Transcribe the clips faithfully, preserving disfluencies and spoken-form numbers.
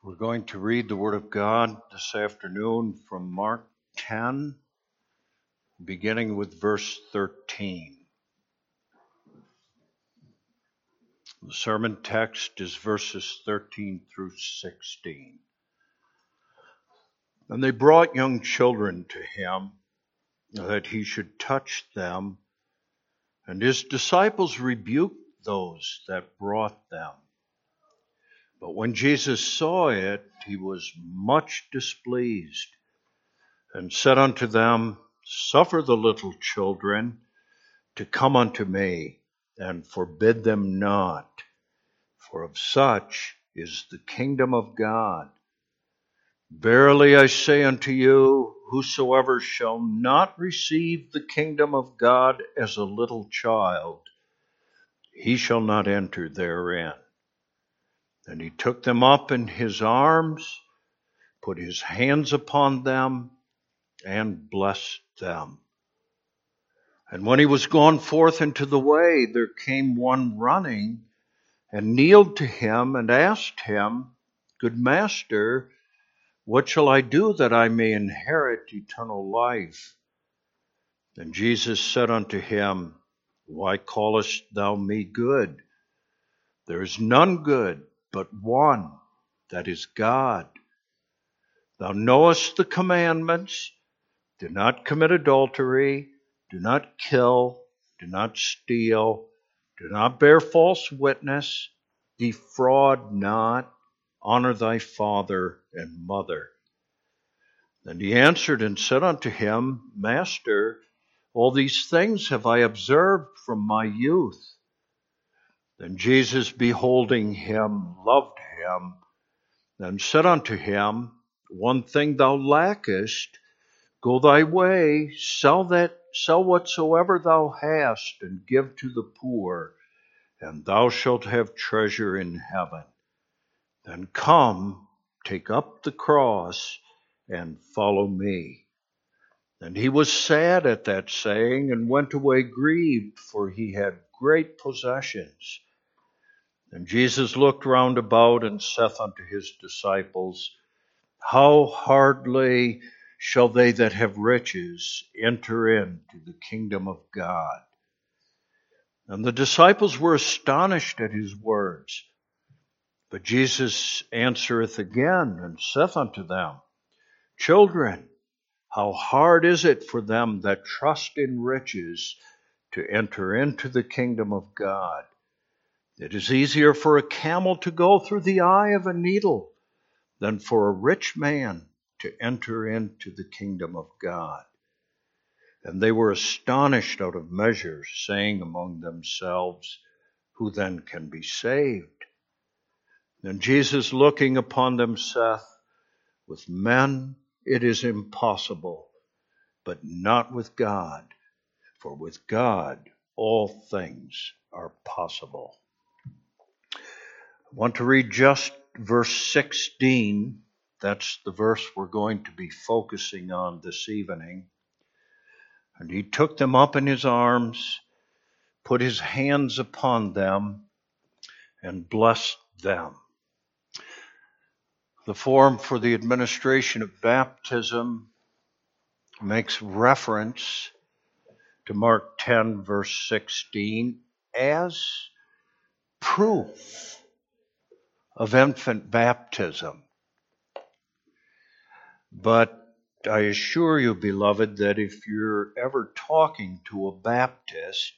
We're going to read the Word of God this afternoon from Mark ten, beginning with verse thirteen. The sermon text is verses thirteen through sixteen. And they brought young children to him, that he should touch them, and his disciples rebuked those that brought them. But when Jesus saw it, he was much displeased, and said unto them, Suffer the little children to come unto me, and forbid them not, for of such is the kingdom of God. Verily I say unto you, whosoever shall not receive the kingdom of God as a little child, he shall not enter therein. And he took them up in his arms, put his hands upon them, and blessed them. And when he was gone forth into the way, there came one running, and kneeled to him, and asked him, Good master, what shall I do that I may inherit eternal life? And Jesus said unto him, Why callest thou me good? There is none good but one, that is God. Thou knowest the commandments: do not commit adultery, do not kill, do not steal, do not bear false witness, defraud not, honor thy father and mother. And he answered and said unto him, Master, all these things have I observed from my youth. Then Jesus, beholding him, loved him, and said unto him, One thing thou lackest. Go thy way, sell that, sell whatsoever thou hast, and give to the poor, and thou shalt have treasure in heaven. Then come, take up the cross, and follow me. And he was sad at that saying, and went away grieved, for he had great possessions. And Jesus looked round about, and saith unto his disciples, How hardly shall they that have riches enter into the kingdom of God? And the disciples were astonished at his words. But Jesus answereth again, and saith unto them, Children, how hard is it for them that trust in riches to enter into the kingdom of God? It is easier for a camel to go through the eye of a needle than for a rich man to enter into the kingdom of God. And they were astonished out of measure, saying among themselves, Who then can be saved? And Jesus, looking upon them, saith, With men it is impossible, but not with God, for with God all things are possible. I want to read just verse sixteen. That's the verse we're going to be focusing on this evening. And he took them up in his arms, put his hands upon them, and blessed them. The form for the administration of baptism makes reference to Mark ten, verse sixteen, as proof of infant baptism. But I assure you, beloved, that if you're ever talking to a Baptist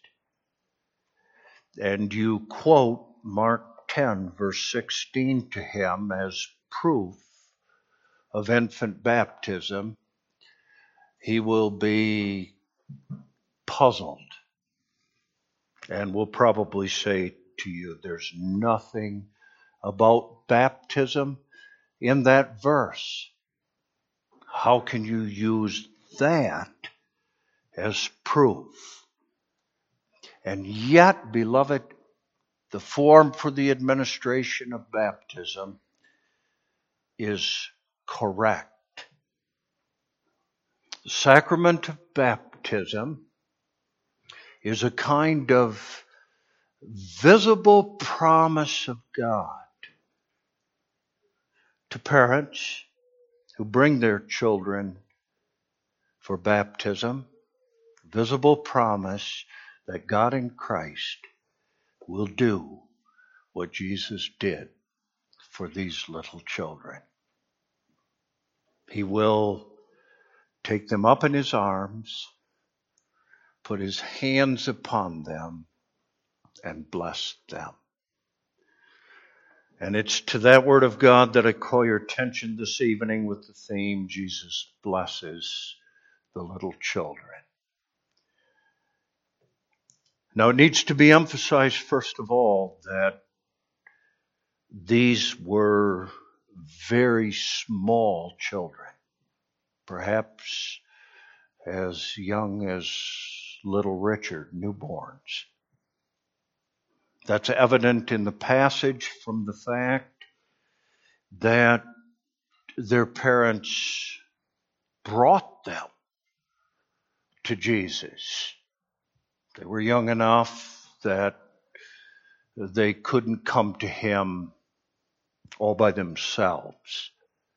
and you quote Mark ten, verse sixteen to him as proof of infant baptism, he will be puzzled and will probably say to you, there's nothing about baptism in that verse. How can you use that as proof? And yet, beloved, the form for the administration of baptism is correct. The sacrament of baptism is a kind of visible promise of God to parents who bring their children for baptism, visible promise that God in Christ will do what Jesus did for these little children. He will take them up in his arms, put his hands upon them, and bless them. And it's to that word of God that I call your attention this evening with the theme, Jesus blesses the little children. Now it needs to be emphasized first of all that these were very small children, perhaps as young as little Richard, newborns. That's evident in the passage from the fact that their parents brought them to Jesus. They were young enough that they couldn't come to him all by themselves.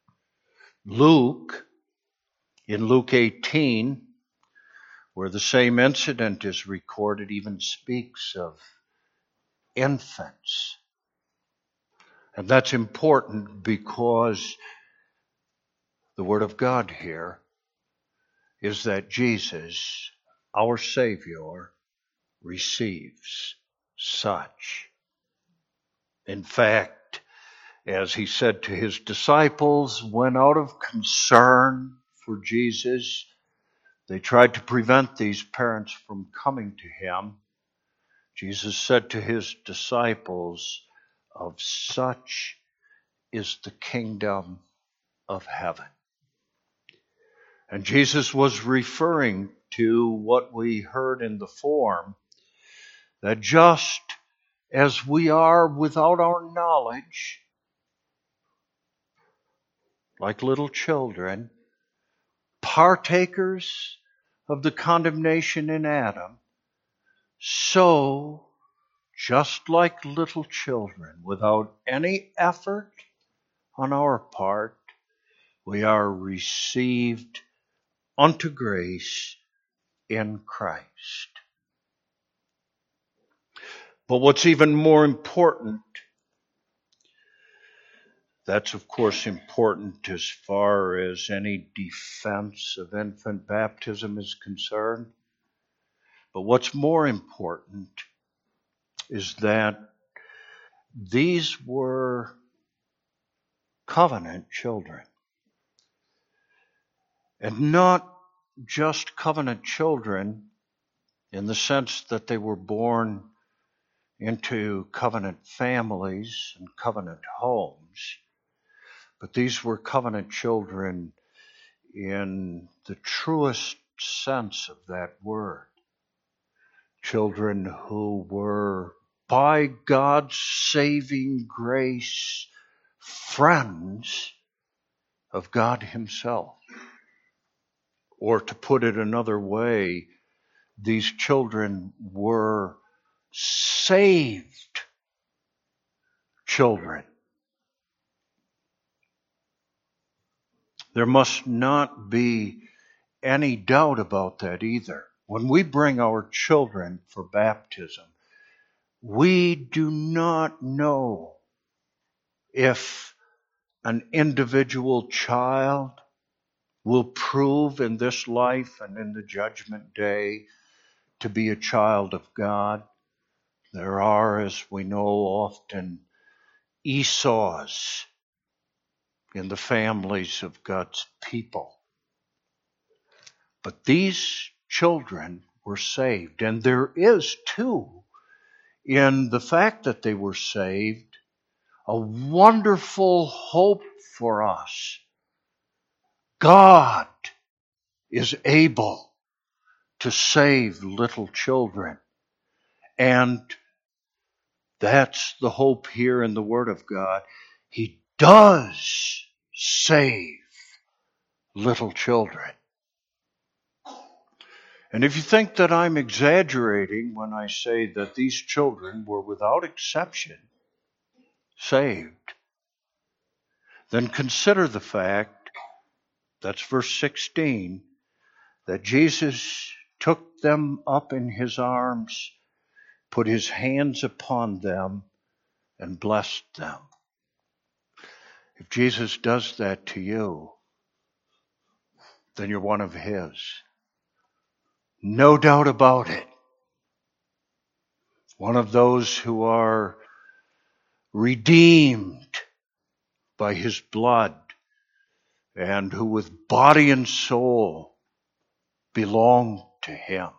Luke, in Luke eighteen, where the same incident is recorded, even speaks of infants. And that's important because the Word of God here is that Jesus, our Savior, receives such. In fact, as he said to his disciples, when out of concern for Jesus, they tried to prevent these parents from coming to him, Jesus said to his disciples, of such is the kingdom of heaven. And Jesus was referring to what we heard in the form, that just as we are without our knowledge, like little children, partakers of the condemnation in Adam, so, just like little children, without any effort on our part, we are received unto grace in Christ. But what's even more important, that's of course important as far as any defense of infant baptism is concerned. But what's more important is that these were covenant children. And not just covenant children in the sense that they were born into covenant families and covenant homes, but these were covenant children in the truest sense of that word. Children who were, by God's saving grace, friends of God himself. Or to put it another way, these children were saved children. There must not be any doubt about that either. When we bring our children for baptism, we do not know if an individual child will prove in this life and in the judgment day to be a child of God. There are, as we know, often Esau's in the families of God's people. But these children were saved. And there is, too, in the fact that they were saved, a wonderful hope for us. God is able to save little children. And that's the hope here in the Word of God. He does save little children. And if you think that I'm exaggerating when I say that these children were without exception saved, then consider the fact, that's verse sixteen, that Jesus took them up in his arms, put his hands upon them, and blessed them. If Jesus does that to you, then you're one of his. No doubt about it. One of those who are redeemed by his blood and who with body and soul belong to him.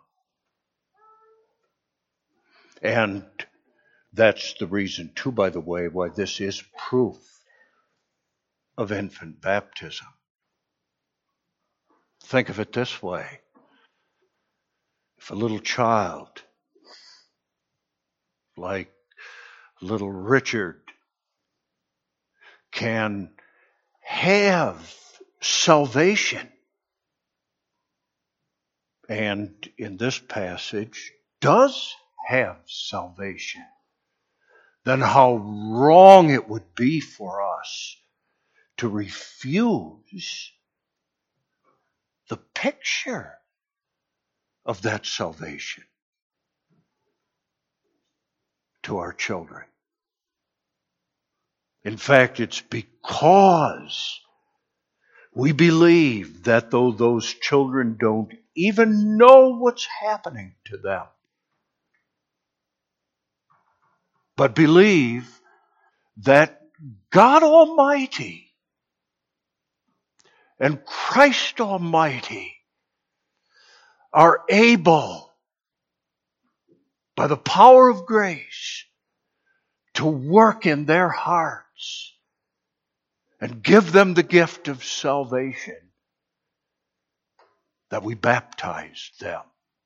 And that's the reason, too, by the way, why this is proof of infant baptism. Think of it this way. If a little child, like little Richard, can have salvation, and in this passage does have salvation, then how wrong it would be for us to refuse the picture of that salvation to our children. In fact, it's because we believe that though those children don't even know what's happening to them, but believe that God Almighty and Christ Almighty are able, by the power of grace, to work in their hearts and give them the gift of salvation, that we baptize them.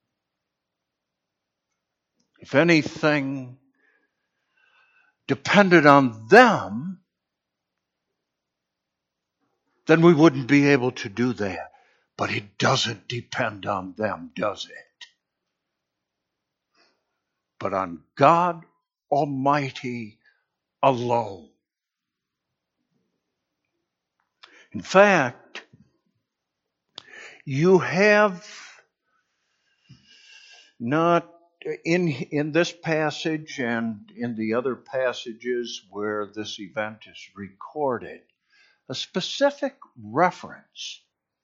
If anything depended on them, then we wouldn't be able to do that. But it doesn't depend on them, does it? But on God Almighty alone. In fact, you have not in, in this passage and in the other passages where this event is recorded, a specific reference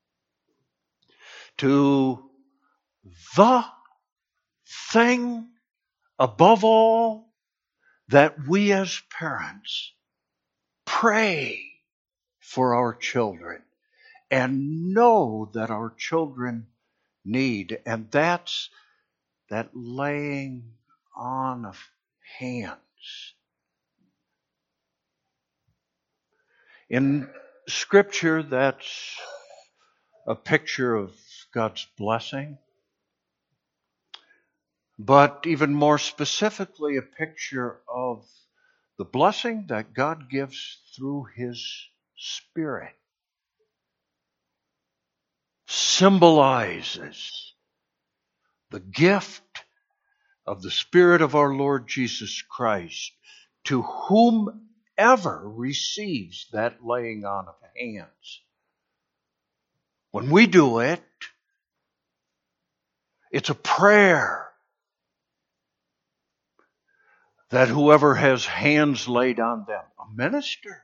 to the thing above all that we as parents pray for our children and know that our children need. And that's that laying on of hands. In Scripture, that's a picture of God's blessing, but even more specifically, a picture of the blessing that God gives through His Spirit. Symbolizes the gift of the Spirit of our Lord Jesus Christ to whomever receives that laying on of hands. When we do it, it's a prayer that whoever has hands laid on them, a minister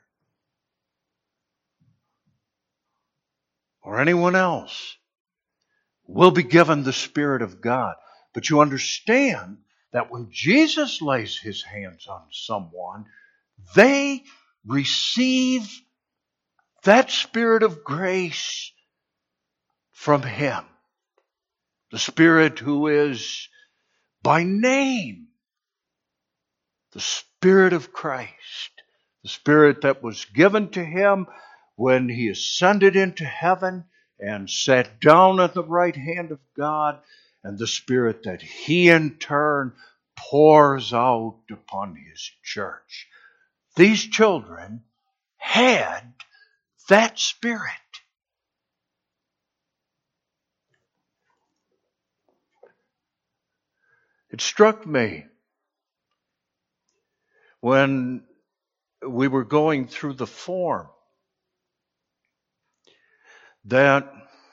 or anyone else, will be given the Spirit of God. But you understand that when Jesus lays His hands on someone, they receive that Spirit of grace from Him. The Spirit who is by name the Spirit of Christ. The Spirit that was given to Him when He ascended into heaven and sat down at the right hand of God, and the Spirit that He in turn pours out upon His church. These children had that Spirit. It struck me when we were going through the form that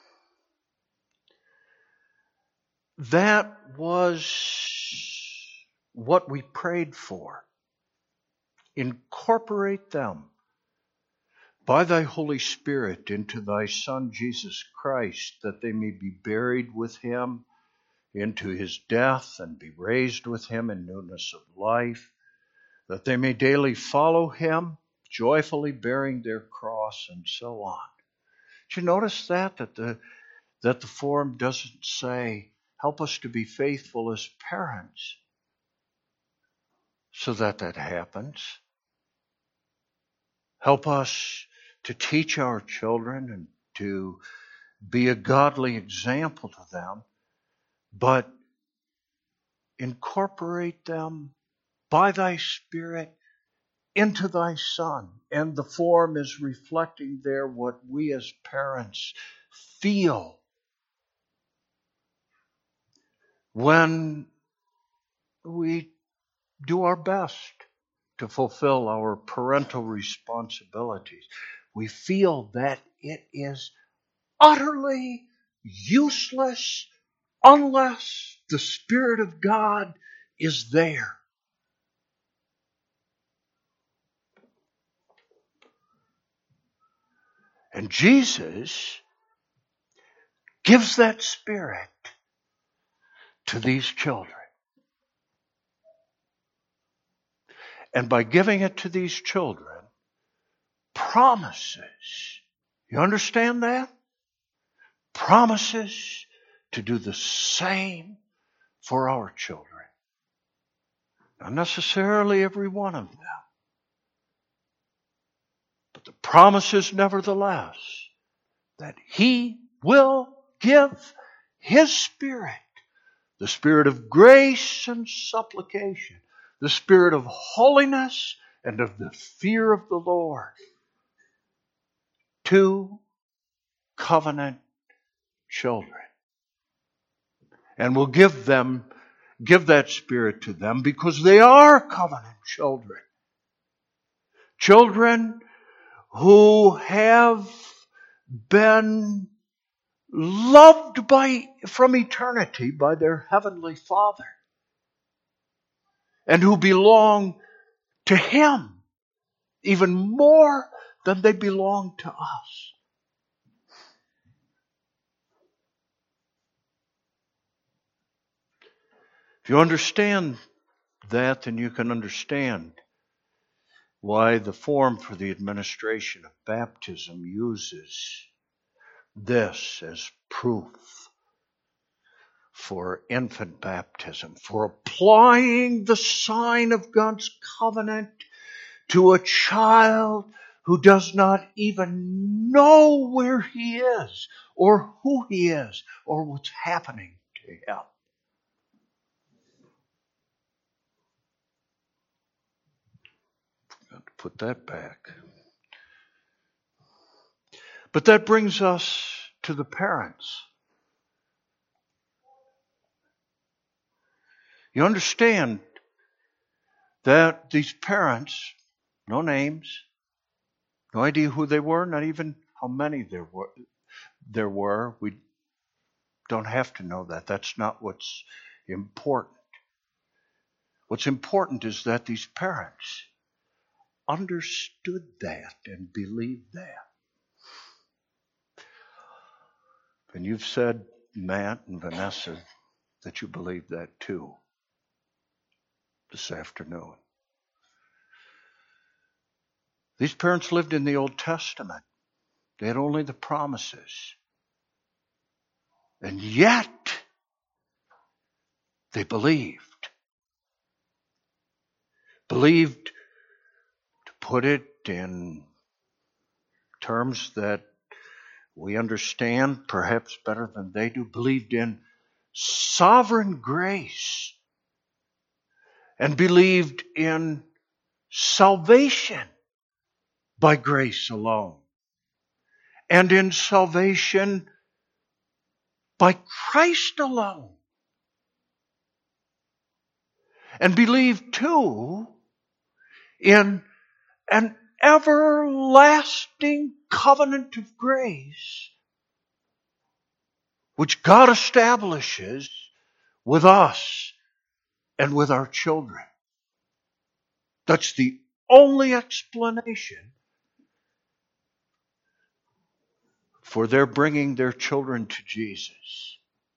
that was what we prayed for. Incorporate them by thy Holy Spirit into thy Son Jesus Christ, that they may be buried with him into his death and be raised with him in newness of life, that they may daily follow him, joyfully bearing their cross, and so on. Did you notice that? That the, that the form doesn't say, help us to be faithful as parents so that that happens. Help us to teach our children and to be a godly example to them, but incorporate them by thy Spirit into thy Son. And the form is reflecting there what we as parents feel when we do our best to fulfill our parental responsibilities. We feel that it is utterly useless unless the Spirit of God is there. And Jesus gives that Spirit to these children. And by giving it to these children, promises, you understand that? Promises to do the same for our children. Not necessarily every one of them, but the promises nevertheless that he will give his Spirit, the Spirit of grace and supplication, the Spirit of holiness and of the fear of the Lord, to covenant children. And will give them, give that Spirit to them because they are covenant children. Children who have been loved by from eternity by their heavenly Father, and who belong to him even more than they belong to us. If you understand that, then you can understand why the form for the administration of baptism uses this as proof for infant baptism, for applying the sign of God's covenant to a child who does not even know where he is or who he is or what's happening to him. Got to put that back. But that brings us to the parents. You understand that these parents, no names, no idea who they were, not even how many there were. There were. We don't have to know that. That's not what's important. What's important is that these parents understood that and believed that. And you've said, Matt and Vanessa, that you believe that too this afternoon. These parents lived in the Old Testament. They had only the promises. And yet, they believed. Believed, to put it in terms that we understand perhaps better than they do, believed in sovereign grace and believed in salvation by grace alone and in salvation by Christ alone. And believed too in an everlasting covenant of grace which God establishes with us and with our children. That's the only explanation for their bringing their children to Jesus.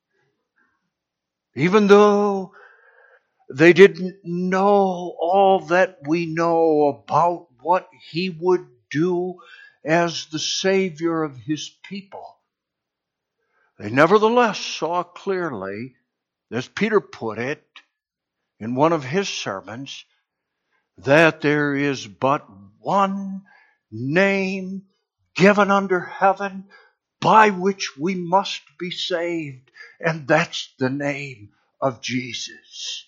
Even though they didn't know all that we know about what He would do as the Savior of His people, they nevertheless saw clearly, as Peter put it in one of his sermons, that there is but one name given under heaven by which we must be saved, and that's the name of Jesus.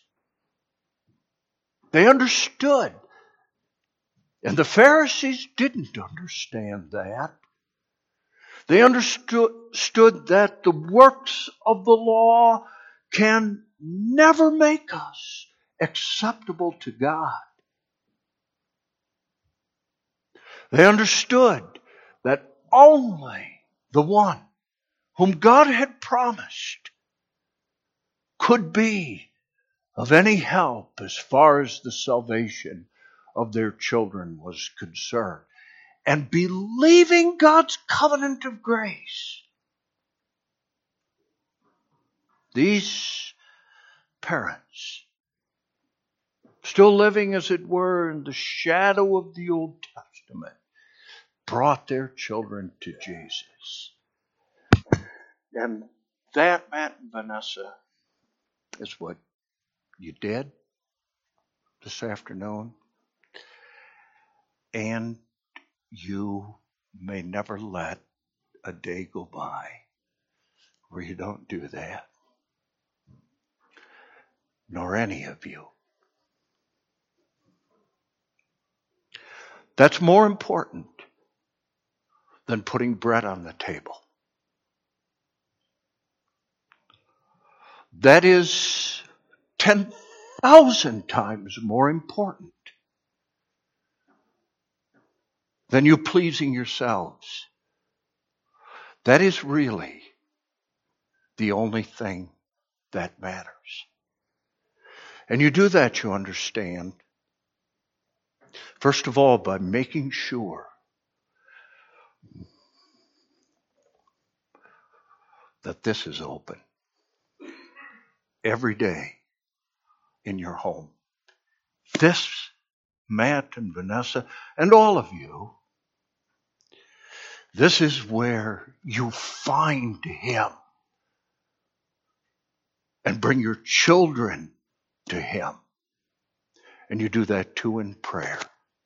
They understood, and the Pharisees didn't understand that. They understood that the works of the law can never make us acceptable to God. They understood that only the one whom God had promised could be of any help as far as the salvation of their children was concerned. And believing God's covenant of grace, these parents, still living as it were in the shadow of the Old Testament, brought their children to Jesus. And that, Matt and Vanessa, is what you did this afternoon. And you may never let a day go by where you don't do that. Nor any of you. That's more important than putting bread on the table. That is ten thousand times more important than you pleasing yourselves. That is really the only thing that matters. And you do that, you understand, first of all, by making sure that this is open every day in your home. This, Matt and Vanessa, and all of you, this is where you find Him and bring your children to Him. And you do that too in prayer.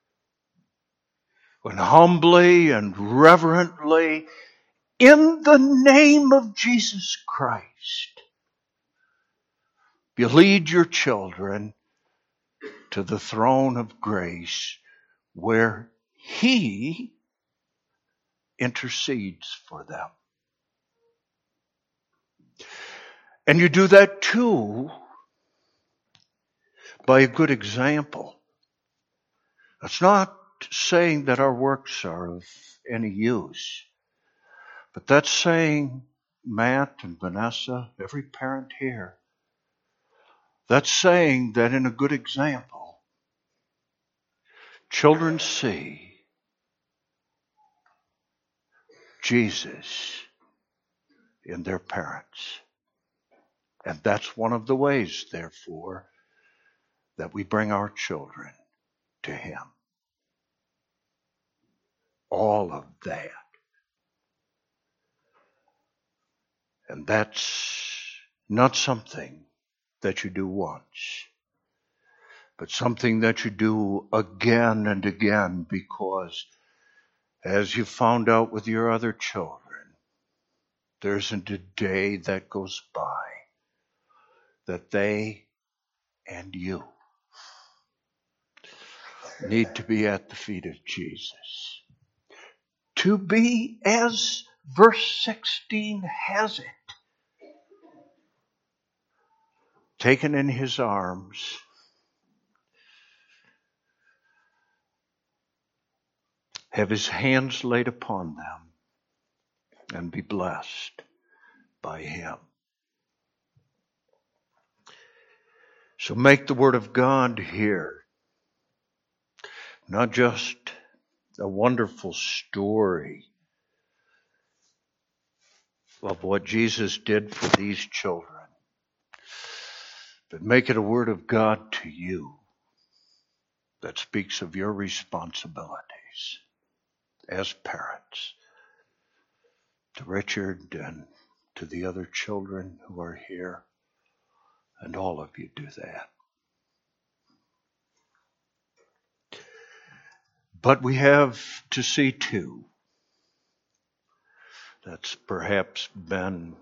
When humbly and reverently, in the name of Jesus Christ, you lead your children to the throne of grace where He intercedes for them. And you do that too by a good example. That's not saying that our works are of any use, but that's saying, Matt and Vanessa, every parent here, that's saying that in a good example, children see Jesus in their parents. And that's one of the ways, therefore, that we bring our children to Him. All of that. And that's not something that you do once, but something that you do again and again, because as you found out with your other children, there isn't a day that goes by that they and you need to be at the feet of Jesus. To be, as verse sixteen has it, taken in His arms, have His hands laid upon them, and be blessed by Him. So make the Word of God here not just a wonderful story of what Jesus did for these children, but make it a Word of God to you that speaks of your responsibilities as parents, to Richard and to the other children who are here, and all of you do that. But we have to see too, that's perhaps been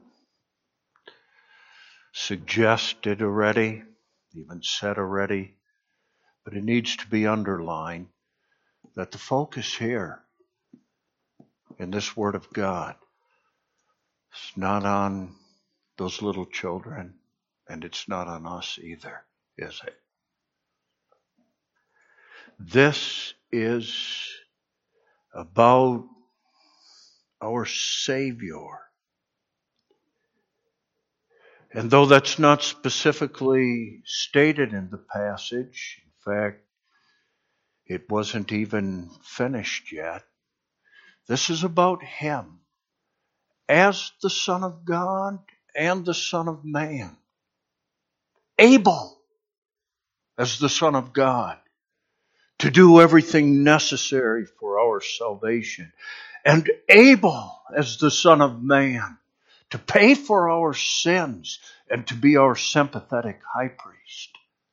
suggested already, even said already, but it needs to be underlined, that the focus here in this Word of God is not on those little children, and it's not on us either, is it? This is about our Savior. And though that's not specifically stated in the passage, in fact, it wasn't even finished yet, this is about Him as the Son of God and the Son of Man. Able as the Son of God to do everything necessary for our salvation, and able as the Son of Man to pay for our sins and to be our sympathetic high priest.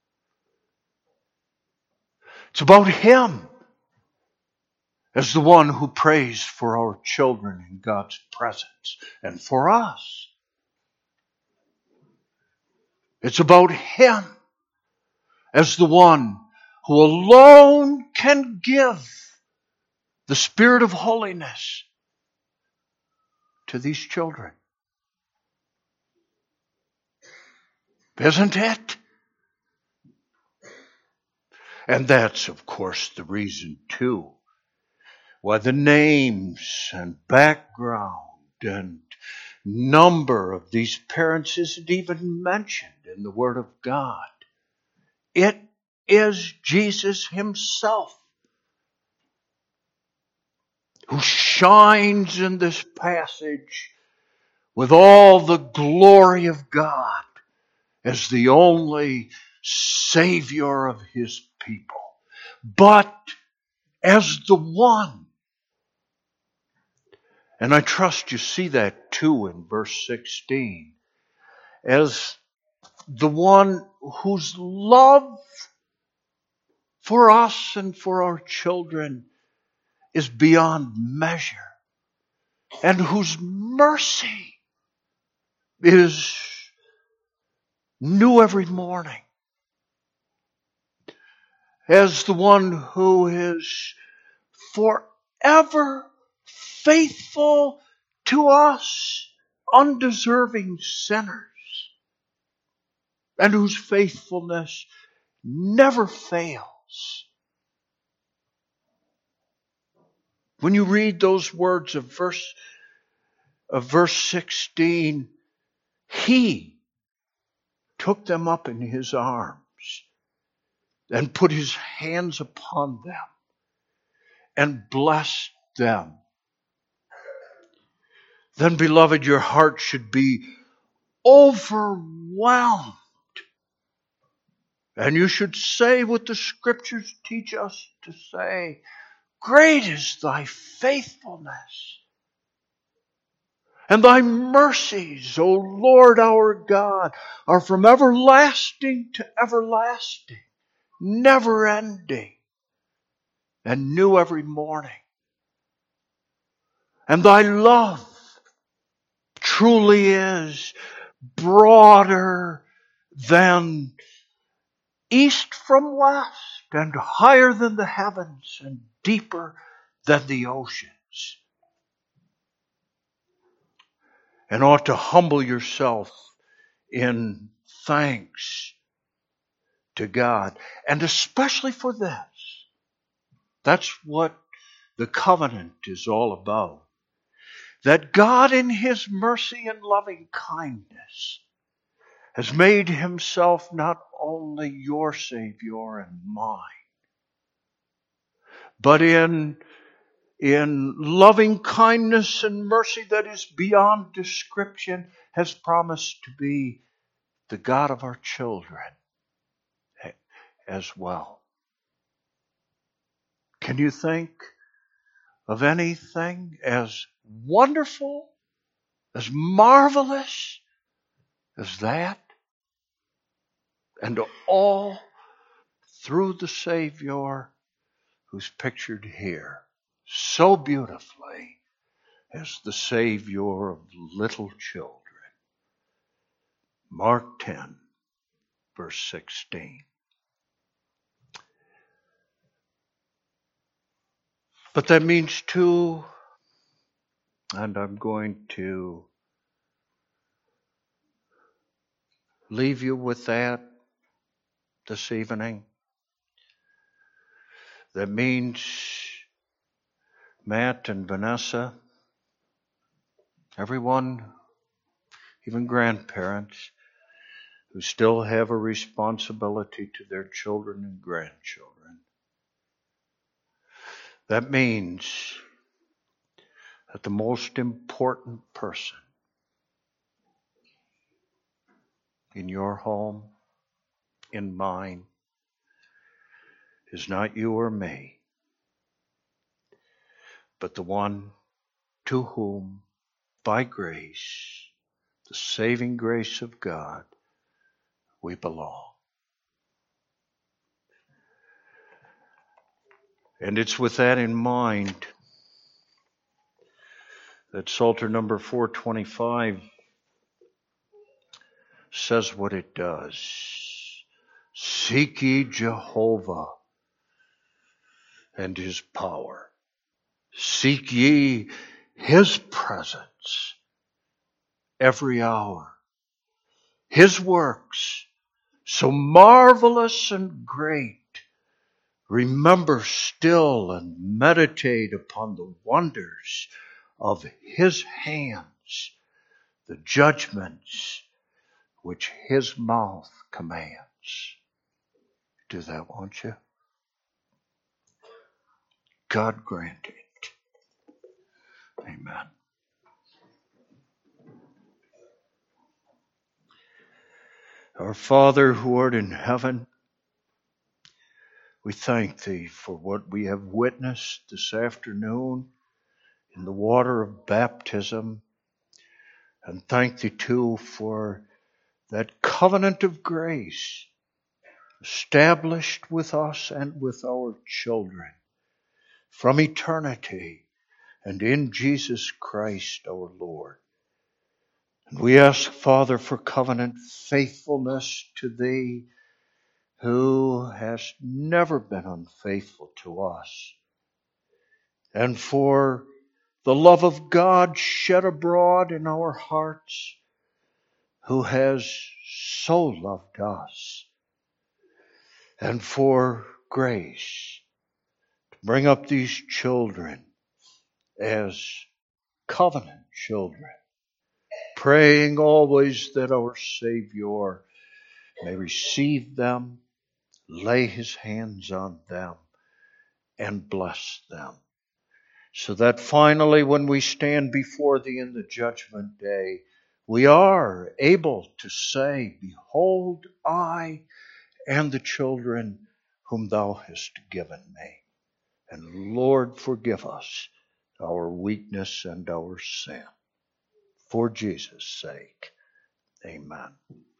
It's about Him as the one who prays for our children in God's presence and for us. It's about Him as the one who alone can give the Spirit of holiness to these children. Isn't it? And that's, of course, the reason, too, why the names and background and number of these parents isn't even mentioned in the Word of God. It is Jesus Himself who shines in this passage with all the glory of God as the only Savior of His people, but as the one. And I trust you see that too in verse sixteen, as the one whose love for us and for our children is beyond measure, and whose mercy is new every morning, as the one who is forever faithful to us, undeserving sinners, and whose faithfulness never fails. When you read those words of verse of verse sixteen, He took them up in His arms and put His hands upon them and blessed them. Then, beloved, your heart should be overwhelmed. And you should say what the Scriptures teach us to say, great is thy faithfulness, and thy mercies, O Lord our God, are from everlasting to everlasting, never ending, and new every morning. And thy love truly is broader than east from west, and higher than the heavens, and deeper than the oceans. And ought to humble yourself in thanks to God. And especially for this. That's what the covenant is all about. that God in His mercy and loving kindness has made Himself not only your Savior and mine, but in, in loving kindness and mercy that is beyond description, has promised to be the God of our children as well. Can you think of anything as wonderful, as marvelous as that? And all through the Savior who's pictured here so beautifully as the Savior of little children. Mark ten, verse sixteen. But that means too, and I'm going to leave you with that this evening. That means Matt and Vanessa, everyone, even grandparents, who still have a responsibility to their children and grandchildren. That means that the most important person in your home, in mine, is not you or me, but the one to whom, by grace, the saving grace of God, we belong. And it's with that in mind that Psalter number four twenty-five says what it does. Seek ye Jehovah and His power. Seek ye His presence every hour. His works, so marvelous and great, remember still and meditate upon the wonders of His hands, the judgments which His mouth commands. Do that, won't you? God grant it. Amen. Our Father who art in heaven, we thank Thee for what we have witnessed this afternoon in the water of baptism, and thank Thee too for that covenant of grace established with us and with our children from eternity and in Jesus Christ our Lord. And we ask, Father, for covenant faithfulness to Thee, who hast never been unfaithful to us, and for the love of God shed abroad in our hearts, who has so loved us, and for grace to bring up these children as covenant children, praying always that our Savior may receive them, lay His hands on them, and bless them, so that finally when we stand before Thee in the judgment day, we are able to say, Behold, I and the children whom Thou hast given me. And Lord, forgive us our weakness and our sin. For Jesus' sake, amen.